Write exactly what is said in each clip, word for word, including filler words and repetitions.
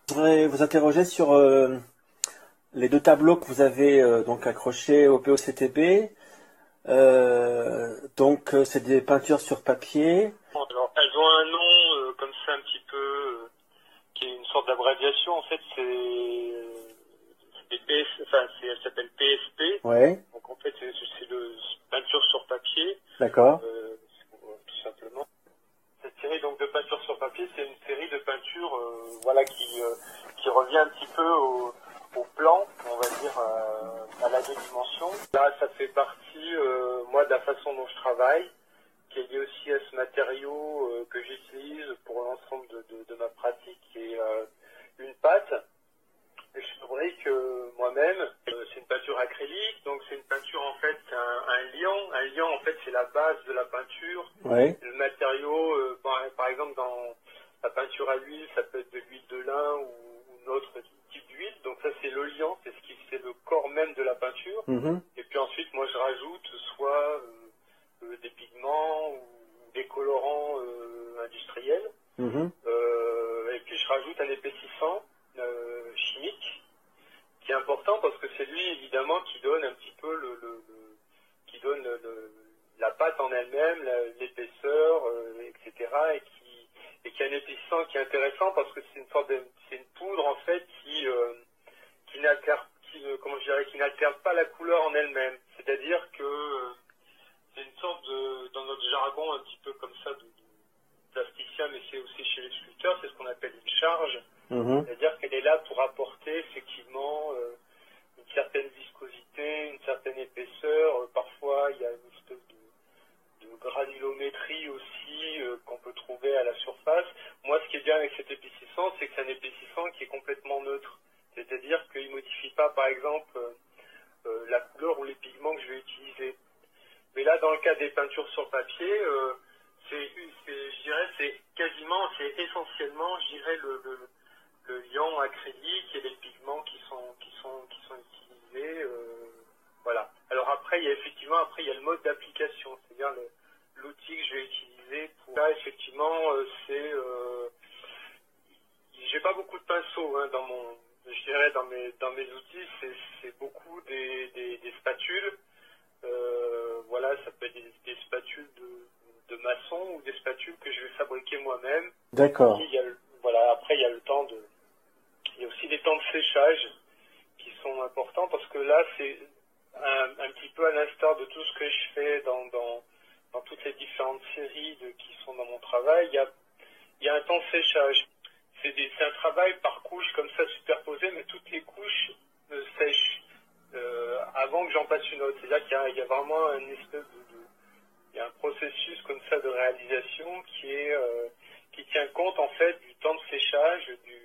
Je voudrais vous interroger sur euh, les deux tableaux que vous avez euh, donc accrochés au P O C T B. Euh, donc euh, c'est des peintures sur papier. Alors, elles ont un nom euh, comme ça un petit peu, euh, qui est une sorte d'abréviation. En fait, c'est euh, c'est des P S, enfin, c'est- elle s'appelle P S P. Ouais, Donc en fait, c'est c'est le peinture sur papier, d'accord. euh, tout simplement. Cette série donc de peintures sur papier, c'est une série de peintures, euh, voilà, qui euh, qui revient un petit peu au, au plan, on va dire, euh, à la deux dimensions. Là, ça fait partie, euh, moi, de la façon dont je travaille, qui est lié aussi à ce matériau euh, que j'utilise pour l'ensemble de, de, de ma pratique, qui est euh, une pâte. Et je fabrique euh, moi-même. Euh, c'est une peinture acrylique, donc c'est une peinture en fait, c'est un, un liant. Un liant en fait, c'est la base de la peinture. Ouais, Le matériau, euh, par, par exemple dans la peinture à l'huile, ça peut être de l'huile de lin ou, ou d'autres types d'huile. Donc ça c'est le liant, c'est ce qui fait le corps même de la peinture. mhm, Et puis ensuite, moi je rajoute soit euh, euh, des pigments ou des colorants euh, industriels. mhm, Euh, et puis je rajoute un épaississant euh, chimique qui est important parce que c'est lui évidemment qui donne un petit peu le, le- le- qui donne le- le- la pâte en elle-même, la- l'épaisseur, euh, et cetera. Et qui et qui a un épaississant qui est intéressant parce que c'est une sorte de c'est une poudre en fait qui euh, qui n'altère qui ne- comment je dirais qui n'altère pas la couleur en elle-même. C'est-à-dire que euh, c'est une sorte de dans notre jargon un petit peu comme ça de, de plasticien, mais c'est aussi chez les sculpteurs, c'est ce qu'on appelle une charge. mhm. C'est-à-dire qu'elle est là pour apporter effectivement euh, une certaine viscosité, une certaine épaisseur. Euh, parfois, il y a une espèce de, de granulométrie aussi euh, qu'on peut trouver à la surface. Moi, ce qui est bien avec cet épaississant, c'est que c'est un épaississant qui est complètement neutre. C'est-à-dire qu'il ne modifie pas, par exemple, euh, euh, la couleur ou les pigments que je vais utiliser. Mais là, dans le cas des peintures sur papier, euh, c'est, c'est- je dirais, c'est quasiment, c'est essentiellement, je dirais, le, le, le liant acrylique et les pigments qui sont qui sont qui sont utilisés. Euh, voilà. Alors après, il y a effectivement après il y a le mode d'application, c'est-à-dire le- l'outil que je vais utiliser. Pour là, effectivement, euh, c'est euh, j'ai pas beaucoup de pinceaux hein, dans mon, je dirais dans mes dans mes outils, c'est c'est beaucoup des des, des spatules. Euh, voilà, ça peut être des, des spatules de, de maçon ou des spatules que je vais fabriquer moi-même. D'accord. Il y a le- voilà, après il y a le temps de il y a aussi des temps de séchage qui sont importants parce que là, c'est un, un petit peu à l'instar de tout ce que je fais dans, dans, dans toutes les différentes séries de, qui sont dans mon travail. Il y a, il y a un temps de séchage. C'est des- c'est un travail par couche comme ça superposé, mais toutes les couches euh, sèchent euh, avant que j'en passe une autre. C'est-à-dire qu'il y a, il y a vraiment une espèce de, de- il y a un processus comme ça de réalisation qui est euh, qui tient compte en fait du temps de séchage, du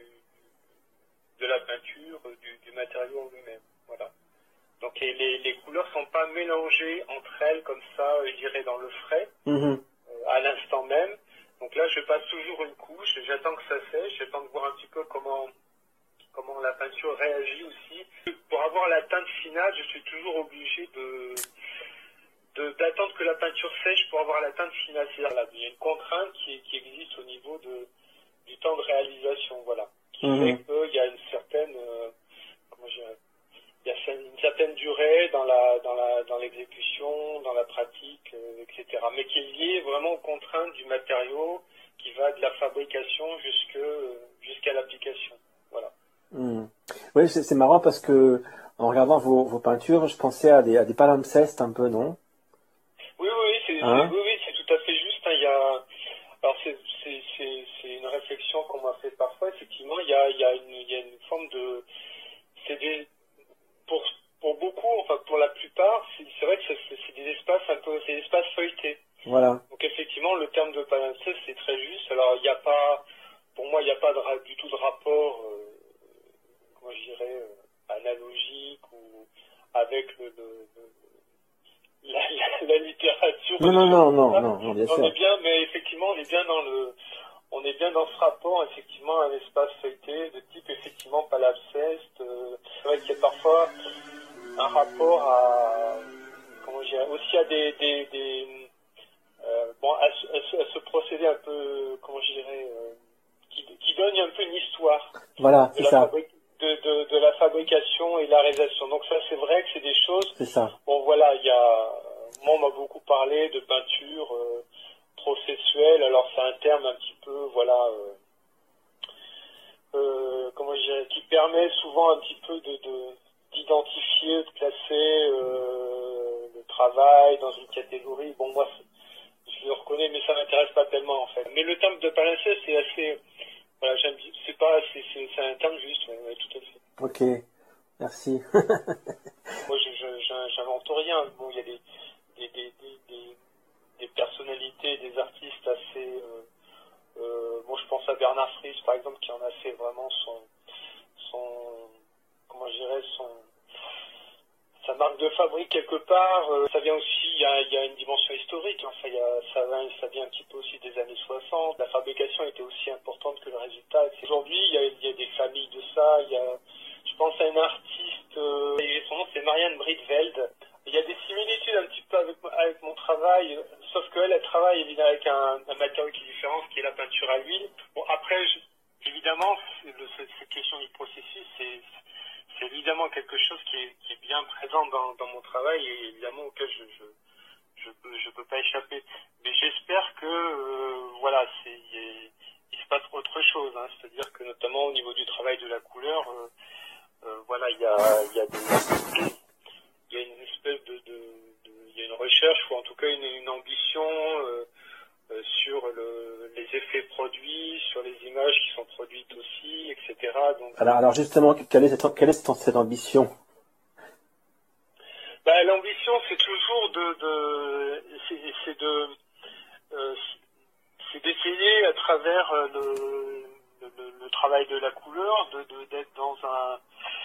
de la peinture, euh, du, du matériau en lui-même. Voilà. Donc les, les, les couleurs sont pas mélangées entre elles comme ça, euh, je dirais dans le frais, Mhm. euh, à l'instant même. Donc là, je passe toujours une couche, j'attends que ça sèche, j'attends de voir un petit peu comment comment la peinture réagit aussi. Pour avoir la teinte finale, je suis toujours obligé de de- d'attendre que la peinture sèche pour avoir la teinte finale. C'est-à-dire là, il y a une contrainte qui, qui existe au niveau de, du temps de réalisation, voilà, qui fait Mhm. qu'il y a une certaine, euh, comment je dirais, il y a une certaine durée dans la dans la dans l'exécution, dans la pratique, euh, et cetera. Mais qui est liée vraiment aux contraintes du matériau, qui va de la fabrication jusque jusqu'à l'application. Voilà. Mhm. Oui, c'est c'est marrant parce que en regardant vos, vos peintures, je pensais à des, à des palimpsestes un peu, non? Oui, oui, oui, c'est c'est- Hein? oui, oui, c'est tout à fait juste. Hein. Il y a, alors c'est c'est c'est c'est une réflexion qu'on m'a fait parfois. Effectivement, il y a il y a une il y a une forme de c'est des pour pour beaucoup, enfin pour la plupart, c'est c'est vrai que c'est c'est- c'est des espaces un peu c'est des espaces feuilletés. Voilà. Donc effectivement, le terme de palimpseste c'est très juste. Alors il n'y a pas, pour moi, il n'y a pas de, ra- du tout de rapport, euh, comment je dirais, euh, analogique ou avec le, le- le- la, la- la littérature ou Non, des non, choses non, comme non, ça. non, non, bien On est sûr. bien, mais effectivement, on est bien dans le, on est bien dans ce rapport, effectivement, à un espace feuilleté de type, effectivement, palimpseste. Euh, c'est vrai qu'il y a parfois un rapport à, comment je dirais, aussi à des, des, des euh, bon, à, ce- à ce, à ce procédé un peu, comment je dirais, euh, qui, qui donne un peu une histoire. Voilà, de c'est la, ça. fabri- de, de, de la fabrication et la réalisation. Donc ça, c'est vrai que c'est des choses. C'est ça. Bon, voilà, il y a. Moi, on m'a beaucoup parlé de peinture euh, processuelle. Alors, c'est un terme un petit peu, voilà. Euh, euh, comment je dirais, qui permet souvent un petit peu de, de d'identifier, de classer euh, le travail dans une catégorie. Bon, moi, je le reconnais, mais ça m'intéresse pas tellement en fait. Mais le terme de palimpseste, c'est assez, voilà, j'aime, c'est pas, c'est, c'est, c'est un terme juste, ouais, ouais, tout à fait. Ok, merci. Moi, je, je, je- j'invente rien. Bon, il y a des, des, des, des, des, des personnalités, des artistes assez, euh, euh, bon, je pense à Bernard Fries par exemple, qui en a fait vraiment son, son, comment je dirais, son, sa marque de fabrique quelque part. Euh, ça vient aussi, il y a, il y a une dimension historique. Enfin, il y a, ça, vient, ça vient un petit peu aussi des années soixante. La fabrication était aussi importante que le résultat. Aujourd'hui, il y a, il y a des familles de ça. Il y a, je pense à une artiste, euh, et son nom c'est Marianne Bridveld. Il y a des similitudes un petit peu avec, avec mon travail, sauf qu'elle, elle travaille évidemment avec un, un matériau qui est différent, qui est la peinture à l'huile. Bon, après, je, évidemment, c'est le, cette, cette question du processus, c'est c'est évidemment quelque chose qui est, qui est bien présent dans, dans mon travail et évidemment auquel je je je peux je peux pas échapper. Mais j'espère que euh, voilà, c'est il, il se passe autre chose, hein. C'est-à-dire que notamment au niveau du travail de la couleur, euh, euh, voilà, il y a il y a des, il y a une espèce de, de, de il y a une recherche ou en tout cas une, une ambition euh, euh, sur le, les effets produits, sur les images qui sont produites aussi, et cetera. Donc Alors, alors justement, quelle est cette, quelle est cette, cette ambition? bah, l'ambition, c'est toujours de, de c'est, c'est de, euh, c'est d'essayer à travers euh, le, le, le travail de la couleur, de, de d'être dans un,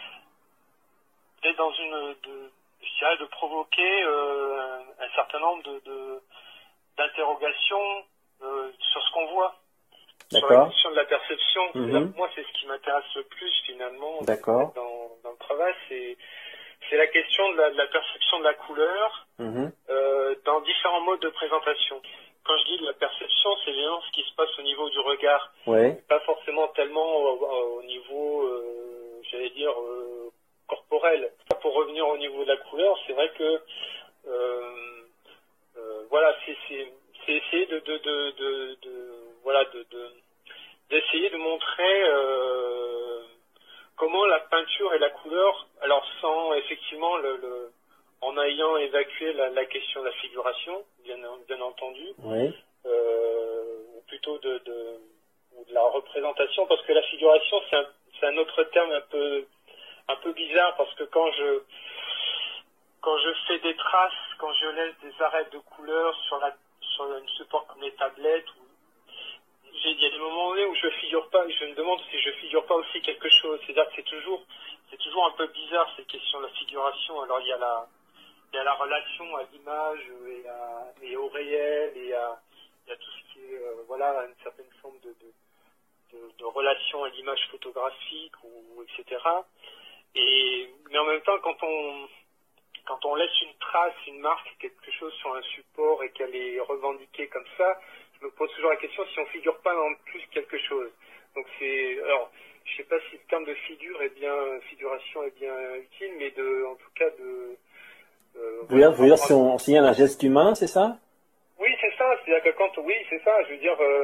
d'être dans une, de, je dirais, de provoquer euh, un, un certain nombre de, de d'interrogations euh, sur ce qu'on voit, sur la D'accord. question de la perception. C'est là, Mhm. moi, c'est ce qui m'intéresse le plus finalement D'accord. dans, dans le travail, c'est c'est la question de la, de la perception de la couleur Mhm. euh, dans différents modes de présentation. Quand je dis de la perception, c'est vraiment ce qui se passe au niveau du regard, Ouais. pas forcément tellement au, au niveau, euh, j'allais dire, euh, corporel. Pour revenir au niveau de la couleur, c'est vrai que euh, euh, voilà, c'est, c'est, c'est essayer de, de, de, de, de voilà, de, de d'essayer de montrer euh, comment la peinture et la couleur, alors sans effectivement le, le en ayant évacué la, la question de la figuration, bien, bien entendu, Oui. euh, ou plutôt de, de, ou de la représentation, parce que la figuration c'est un, c'est un autre terme un peu un peu bizarre, parce que quand je quand je fais des traces, quand je laisse des arêtes de couleurs sur la sur une support comme les tablettes, ou j'ai- il y a des moments donnés où je figure pas, je me demande si je figure pas aussi quelque chose. C'est-à-dire que c'est toujours c'est toujours un peu bizarre cette question de la figuration. Alors il y a la il y a la relation à l'image et, à, et au réel, et à, il y a tout ce qui est, euh, voilà, une certaine forme de, de, de, de relation à l'image photographique, ou, et cetera. Et, mais en même temps, quand on, quand on laisse une trace, une marque, quelque chose sur un support et qu'elle est revendiquée comme ça, je me pose toujours la question si on figure pas en plus quelque chose. Donc c'est, alors, je sais pas si le terme de figure est bien, figuration est bien utile, mais de, en tout cas de, euh, Vous voulez voilà, dire, vous voulez dire si on signale un geste humain, c'est ça? oui, c'est ça. C'est-à-dire que quand, oui, c'est ça. Je veux dire, euh,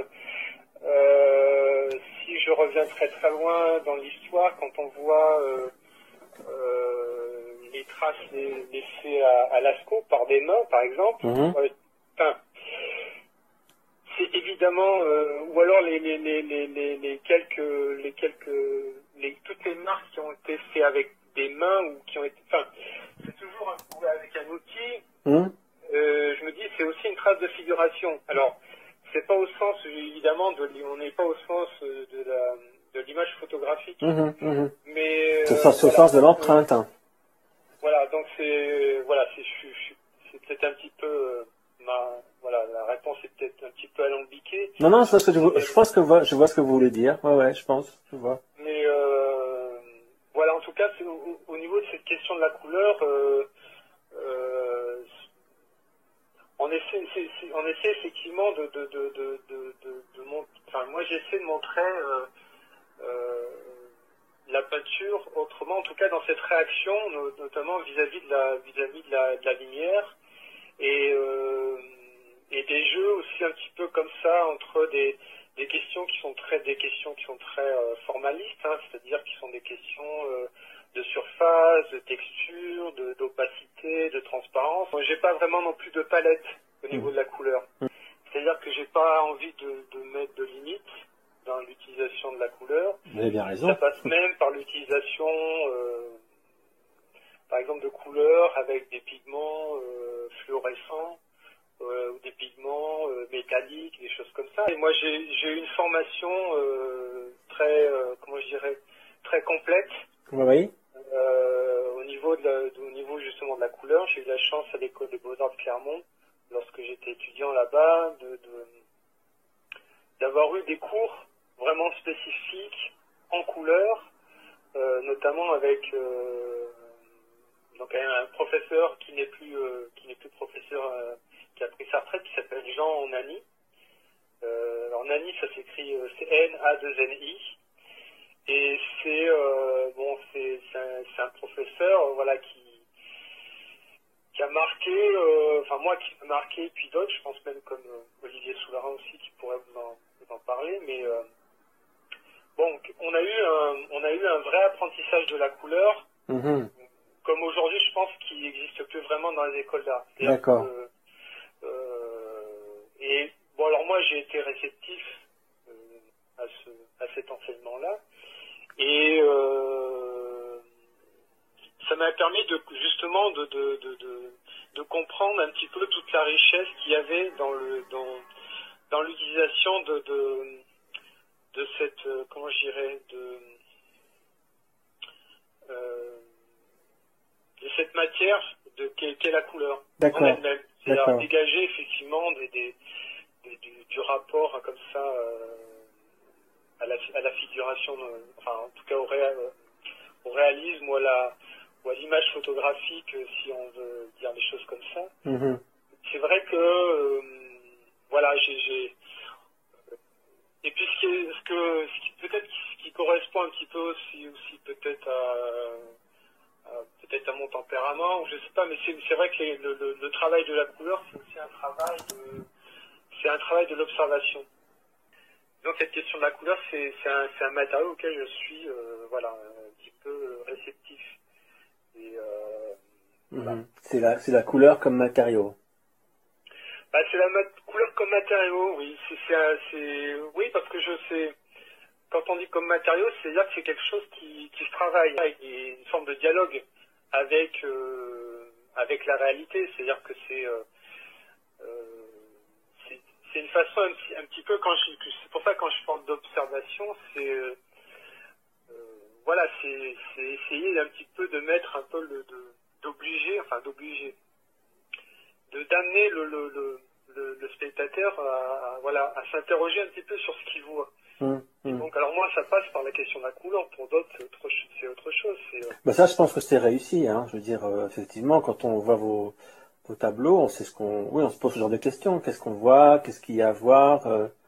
euh, si je reviens très très loin dans l'histoire, quand on voit euh, euh, les traces les- laissées à, à Lascaux par des mains, par exemple, Mhm. euh, enfin, c'est évidemment, euh, ou alors les, les, les, les, les, les quelques, les quelques, les, toutes les marques qui ont été faites avec des mains ou qui ont été, enfin, c'est toujours un, avec un outil. Mhm. Euh, je me dis c'est aussi une trace de figuration. Alors c'est pas au sens évidemment de on n'est pas au sens euh, de la de l'image photographique, Mhm. Mhm. mais C'est euh, au sens- c'est au voilà sens de donc, euh, l'empreinte, hein. voilà donc c'est voilà c'est je- je- c'est peut-être un petit peu euh, ma voilà la réponse est peut-être un petit peu alambiquée, Non, non, c'est parce que je, vois- mais, je pense que vo- je vois ce que vous voulez dire. Ouais, ouais, je pense, je vois. mais, euh, voilà en tout cas c'est au, au niveau de cette question de la couleur. Euh, euh, On essaie, c'est- c'est- on essaie effectivement de, de, de, de, de, de, de mon- enfin, moi j'essaie de montrer euh, euh, la peinture autrement, en tout cas dans cette réaction, notamment vis-à-vis de la vis-à-vis de la, de la lumière et euh, et des jeux aussi un petit peu comme ça entre des des questions qui sont très des questions qui sont très euh, formalistes, hein, c'est-à-dire qui sont des questions euh, de surface, de texture, de d'opacité, de transparence. Moi, j'ai pas vraiment non plus de palette au niveau de la couleur. C'est-à-dire que j'ai pas envie de, de mettre de limites dans l'utilisation de la couleur. Vous avez bien raison. Ça passe même par l'utilisation, euh, par exemple, de couleurs avec des pigments euh, fluorescents euh, ou des pigments euh, métalliques, des choses comme ça. Et moi, j'ai j'ai eu une formation euh, très, euh, comment je dirais, très complète. Oui. Euh, au niveau de la, au niveau justement de la couleur. J'ai eu la chance à l'école des Beaux-Arts de Clermont, lorsque j'étais étudiant là-bas, de, de d'avoir eu des cours vraiment spécifiques en couleur, euh, notamment avec euh, donc un, un professeur qui n'est plus euh, qui n'est plus professeur, euh, qui a pris sa retraite, qui s'appelle Jean Nani. Euh, alors Nani, ça s'écrit euh, c'est N A deux N I. Et c'est euh, bon, c'est c'est un, c'est un professeur, euh, voilà, qui qui a marqué, euh, enfin moi qui m'a marqué, puis d'autres, je pense même comme euh, Olivier Soularin aussi qui pourrait vous en, vous en parler, mais euh, bon, on a eu un on a eu un vrai apprentissage de la couleur, Mmh. comme aujourd'hui je pense qu'il n'existe plus vraiment dans les écoles d'art. D'accord. Que, euh, et bon alors moi j'ai été réceptif euh, à ce à cet enseignement-là. Et euh, ça m'a permis de justement de, de, de, de, de comprendre un petit peu toute la richesse qu'il y avait dans le dans dans l'utilisation de, de de cette euh, comment je dirais de euh, de cette matière de qu'est qu'est la couleur en elle-même. C'est-à-dire dégager effectivement des, des, des du, du rapport comme ça. Euh, À la, à la figuration, enfin en tout cas au, réal, au réalisme ou à la ou à l'image photographique, si on veut dire les choses comme ça. Mmh. C'est vrai que euh, voilà, j'ai, j'ai et puis ce qui est, ce que ce qui peut-être ce qui correspond un petit peu aussi aussi peut-être à, à peut-être à mon tempérament, ou je sais pas, mais c'est c'est vrai que les, le, le, le travail de la couleur, c'est aussi un travail de c'est un travail de l'observation. Donc cette question de la couleur, c'est c'est un, c'est un matériau auquel je suis euh, voilà un petit peu réceptif. Et euh, Mmh. voilà. C'est la c'est la couleur comme matériau. Bah, c'est la mat- couleur comme matériau, oui. C'est c'est un- c'est oui parce que je sais quand on dit comme matériau, c'est-à-dire que c'est quelque chose qui qui se travaille avec des- une forme de dialogue avec euh, avec la réalité. C'est-à-dire que c'est euh, euh, c'est c'est une façon un petit, un petit peu quand je c'est pour ça quand je parle d'observation, c'est euh, euh, voilà, c'est c'est essayer un petit peu de mettre un peu le de d'obliger, enfin d'obliger, de d'amener le le, le le le spectateur à, à voilà à s'interroger un petit peu sur ce qu'il voit. Mmh. Et Mmh. donc alors moi ça passe par la question de la couleur, pour d'autres c'est autre ch- c'est autre chose. C'est euh, Bah ça, je pense que c'est réussi, hein. Je veux dire, euh, effectivement, quand on voit vos, vos tableaux, on sait ce qu'on, oui, on se pose ce genre de questions. Qu'est-ce qu'on voit? Qu'est-ce qu'il y a à voir? euh,